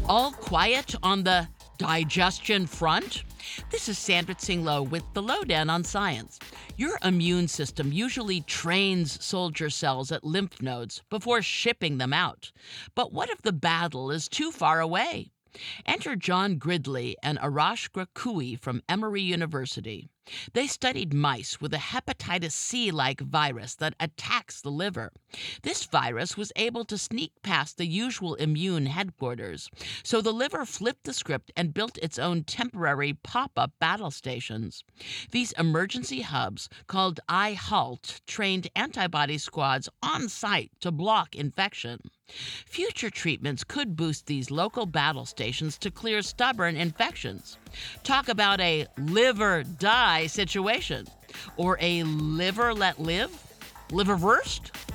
All quiet on the digestion front? This is Sandra Tsinglow with the Lowdown on Science. Your immune system usually trains soldier cells at lymph nodes before shipping them out. But what if the battle is too far away? Enter John Gridley and Arash Grakui from Emory University. They studied mice with a hepatitis C-like virus that attacks the liver. This virus was able to sneak past the usual immune headquarters, so the liver flipped the script and built its own temporary pop-up battle stations. These emergency hubs, called iHalt, trained antibody squads on site to block infection. Future treatments could boost these local battle stations to clear stubborn infections. Talk about a live-or-die situation. Or a liver let live? Liverversed?